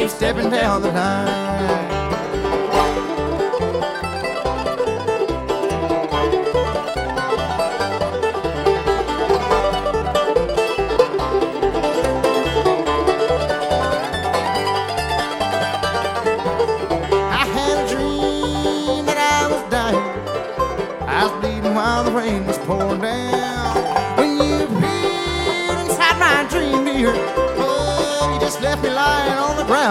stepping down the line. While the rain was pouring down, when you appeared inside my dream, dear, oh, you just left me lying on the ground.